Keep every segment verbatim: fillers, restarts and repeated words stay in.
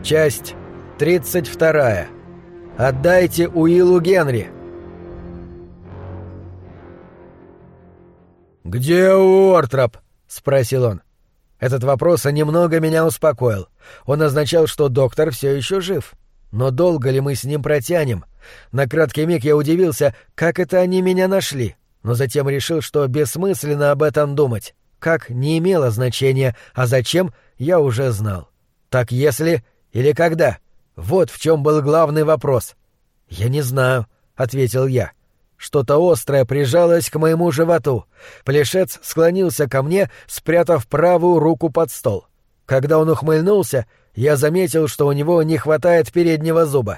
Часть тридцать вторая. Отдайте Уиллу Генри. «Где Уортроп?» — спросил он. Этот вопрос немного меня успокоил. Он означал, что доктор все еще жив. Но долго ли мы с ним протянем? На краткий миг я удивился, как это они меня нашли, но затем решил, что бессмысленно об этом думать. Как не имело значения, а зачем — я уже знал. Так если или когда? Вот в чем был главный вопрос. «Я не знаю», — ответил я. Что-то острое прижалось к моему животу. Плешец склонился ко мне, спрятав правую руку под стол. Когда он ухмыльнулся, я заметил, что у него не хватает переднего зуба.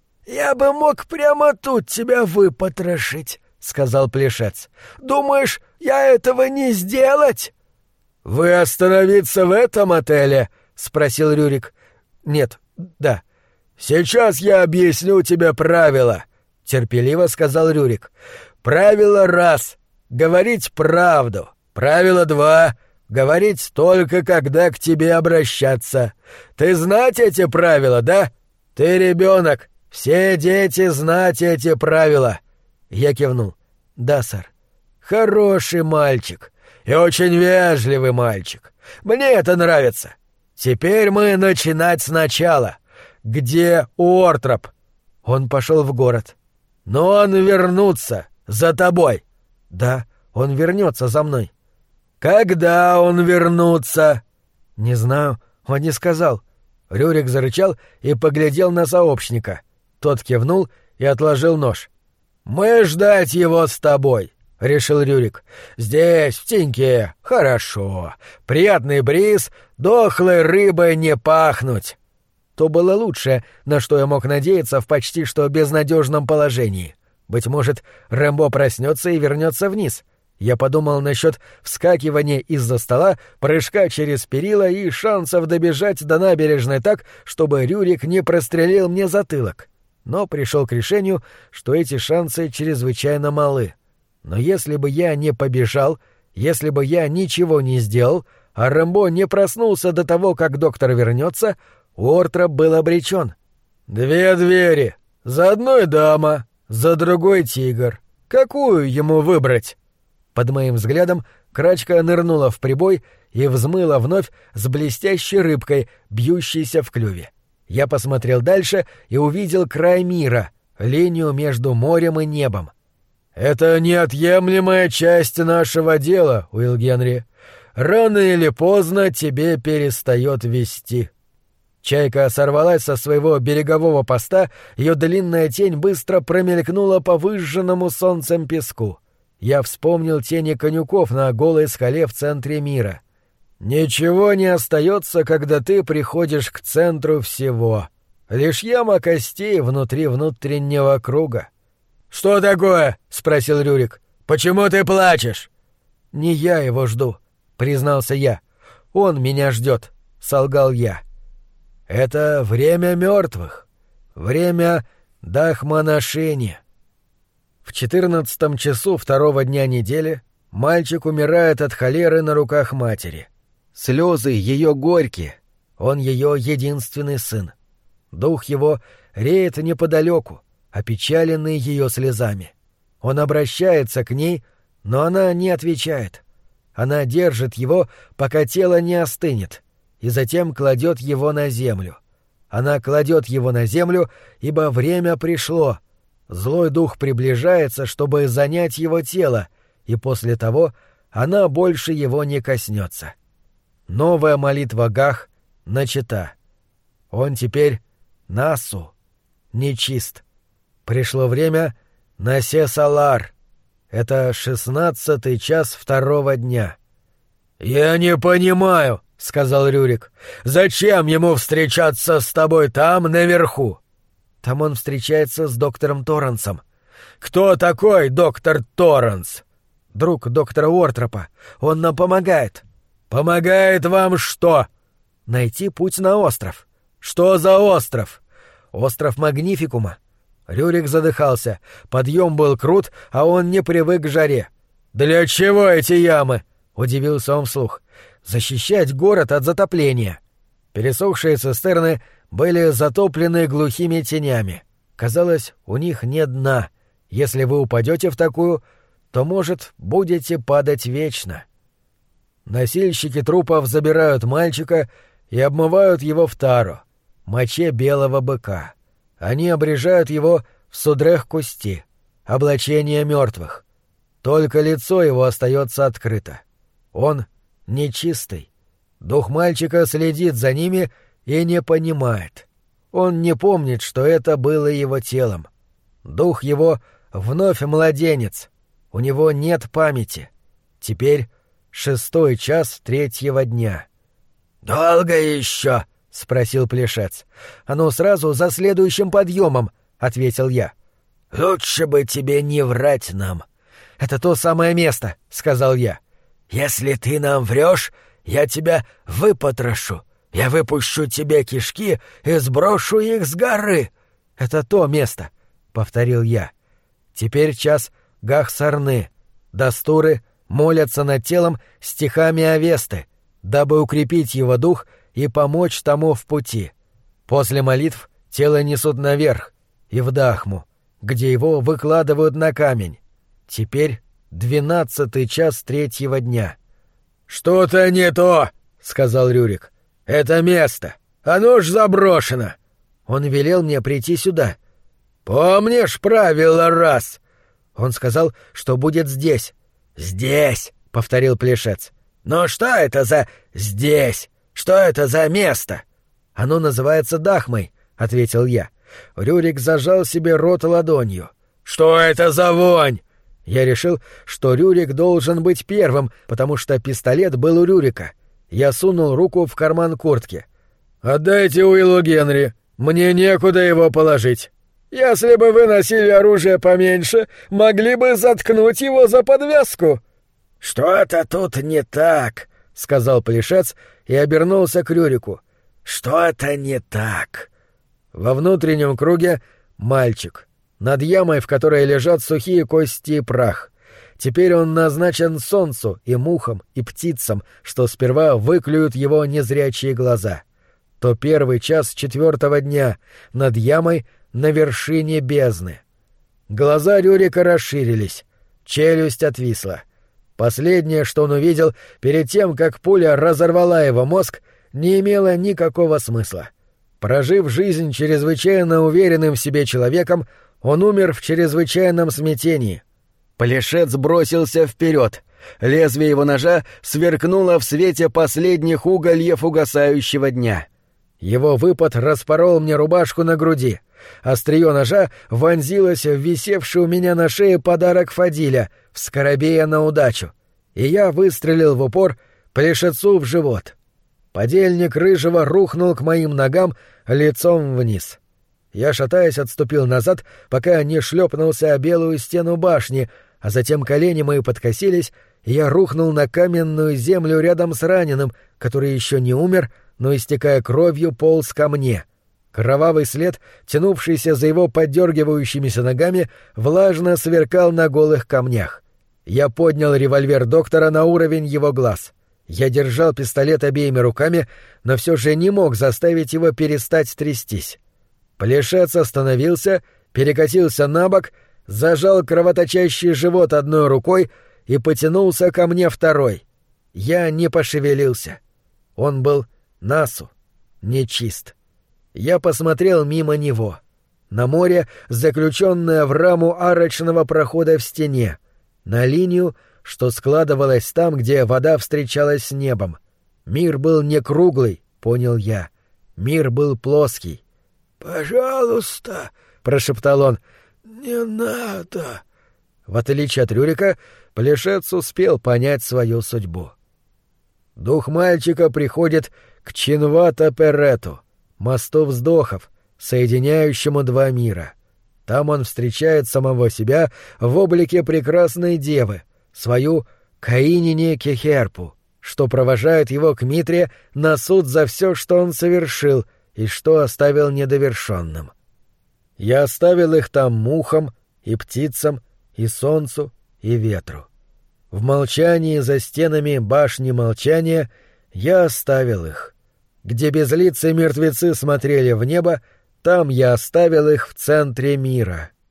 «Я бы мог прямо тут тебя выпотрошить», — сказал Плешец. «Думаешь, я этого не сделать?» «Вы остановиться в этом отеле?» — спросил Рюрик. «Нет, да». «Сейчас я объясню тебе правила», — терпеливо сказал Рюрик. «Правило раз — говорить правду. Правило два — говорить только, когда к тебе обращаться. Ты знать эти правила, да? Ты ребенок. Все дети знать эти правила». Я кивнул. «Да, сэр». «Хороший мальчик. И очень вежливый мальчик. Мне это нравится. Теперь мы начинать сначала. Где Уортроп?» «Он пошел в город». «Но он вернутся за тобой». «Да, он вернется за мной». «Когда он вернутся?» «Не знаю, он не сказал». Рюрик зарычал и поглядел на сообщника. Тот кивнул и отложил нож. «Мы ждать его с тобой», — решил Рюрик. «Здесь, в теньке, хорошо. Приятный бриз, дохлой рыбой не пахнуть». То было лучшее, на что я мог надеяться в почти что безнадежном положении. Быть может, Рэмбо проснется и вернется вниз. Я подумал насчет вскакивания из-за стола, прыжка через перила и шансов добежать до набережной так, чтобы Рюрик не прострелил мне затылок. Но пришел к решению, что эти шансы чрезвычайно малы. Но если бы я не побежал, если бы я ничего не сделал, а Рэмбо не проснулся до того, как доктор вернется, Уортроп был обречен. «Две двери. За одной дама, за другой тигр. Какую ему выбрать?» Под моим взглядом крачка нырнула в прибой и взмыла вновь с блестящей рыбкой, бьющейся в клюве. Я посмотрел дальше и увидел край мира, линию между морем и небом. «Это неотъемлемая часть нашего дела, Уилл Генри. Рано или поздно тебе перестает вести». Чайка сорвалась со своего берегового поста, ее длинная тень быстро промелькнула по выжженному солнцем песку. Я вспомнил тени конюков на голой скале в центре мира. «Ничего не остается, когда ты приходишь к центру всего. Лишь яма костей внутри внутреннего круга». «Что такое?» — спросил Рюрик. «Почему ты плачешь?» «Не я его жду», — признался я. «Он меня ждет», — солгал я. «Это время мертвых, время Дахманашини». В четырнадцатом часу второго дня недели мальчик умирает от холеры на руках матери. Слезы ее горькие, он ее единственный сын. Дух его реет неподалеку, опечаленный ее слезами. Он обращается к ней, но она не отвечает. Она держит его, пока тело не остынет, и затем кладет его на землю. Она кладет его на землю, ибо время пришло. Злой дух приближается, чтобы занять его тело, и после того она больше его не коснется. Новая молитва Гах начата. Он теперь Насу, нечист. Пришло время Насе Салар. Это шестнадцатый час второго дня. «Я не понимаю», — сказал Рюрик. «Зачем ему встречаться с тобой там, наверху?» «Там он встречается с доктором Торренсом». «Кто такой доктор Торренс?» «Друг доктора Уортропа. Он нам помогает». «Помогает вам что?» «Найти путь на остров». «Что за остров?» «Остров Магнификума». Рюрик задыхался. Подъем был крут, а он не привык к жаре. «Для чего эти ямы?» — удивился он вслух. «Защищать город от затопления». Пересохшие цистерны были затоплены глухими тенями. Казалось, у них нет дна. Если вы упадете в такую, то, может, будете падать вечно. Носильщики трупов забирают мальчика и обмывают его в тару, моче белого быка. Они обрежают его в судрех-кусти, облачение мертвых. Только лицо его остается открыто. Он нечистый. Дух мальчика следит за ними и не понимает. Он не помнит, что это было его телом. Дух его вновь младенец. У него нет памяти. Теперь шестой час третьего дня. «Долго еще?» — спросил Плешец. «Оно сразу за следующим подъемом», — ответил я. «Лучше бы тебе не врать нам». «Это то самое место», — сказал я. «Если ты нам врешь, я тебя выпотрошу. Я выпущу тебе кишки и сброшу их с горы». «Это то место», — повторил я. Теперь час Гахсарны. Дастуры молятся над телом стихами Авесты, дабы укрепить его дух и помочь тому в пути. После молитв тело несут наверх и в Дахму, где его выкладывают на камень. Теперь двенадцатый час третьего дня. «Что-то не то», — сказал Рюрик. «Это место. Оно ж заброшено». Он велел мне прийти сюда. «Помнишь правило раз?» Он сказал, что будет здесь. «Здесь», — повторил Плешец. «Но что это за «здесь»? Что это за место?» «Оно называется Дахмой», — ответил я. Рюрик зажал себе рот ладонью. «Что это за вонь?» Я решил, что Рюрик должен быть первым, потому что пистолет был у Рюрика. Я сунул руку в карман куртки. «Отдайте Уиллу Генри. Мне некуда его положить. Если бы вы носили оружие поменьше, могли бы заткнуть его за подвязку». «Что-то тут не так», — сказал Плешец и обернулся к Рюрику. «Что-то не так». Во внутреннем круге мальчик. Над ямой, в которой лежат сухие кости и прах. Теперь он назначен солнцу и мухам, и птицам, что сперва выклюют его незрячие глаза. То первый час четвертого дня, над ямой, на вершине бездны. Глаза Рюрика расширились, челюсть отвисла. Последнее, что он увидел перед тем, как пуля разорвала его мозг, не имело никакого смысла. Прожив жизнь чрезвычайно уверенным в себе человеком, он умер в чрезвычайном смятении. Плешец бросился вперед. Лезвие его ножа сверкнуло в свете последних угольев угасающего дня. Его выпад распорол мне рубашку на груди. Острие ножа вонзилось в висевший у меня на шее подарок Фадиля, в скоробея на удачу, и я выстрелил в упор Плешецу в живот. Подельник Рыжего рухнул к моим ногам лицом вниз. Я, шатаясь, отступил назад, пока не шлепнулся о белую стену башни, а затем колени мои подкосились, и я рухнул на каменную землю рядом с раненым, который еще не умер, но, истекая кровью, полз ко мне. Кровавый след, тянувшийся за его поддергивающимися ногами, влажно сверкал на голых камнях. Я поднял револьвер доктора на уровень его глаз. Я держал пистолет обеими руками, но все же не мог заставить его перестать трястись. Плешец остановился, перекатился на бок, зажал кровоточащий живот одной рукой и потянулся ко мне второй. Я не пошевелился. Он был насу, нечист. Я посмотрел мимо него. На море, заключенное в раму арочного прохода в стене, на линию, что складывалась там, где вода встречалась с небом. Мир был не круглый, понял я. Мир был плоский. «Пожалуйста», — прошептал он, — «не надо». В отличие от Рюрика, Плешец успел понять свою судьбу. Дух мальчика приходит к Чинвата-Перету, мосту вздохов, соединяющему два мира. Там он встречает самого себя в облике прекрасной девы, свою Каинине Кехерпу, что провожает его к Митре на суд за все, что он совершил и что оставил недовершенным. Я оставил их там мухам и птицам, и солнцу, и ветру. В молчании за стенами башни молчания я оставил их. где безлицые мертвецы смотрели в небо, там я оставил их в центре мира.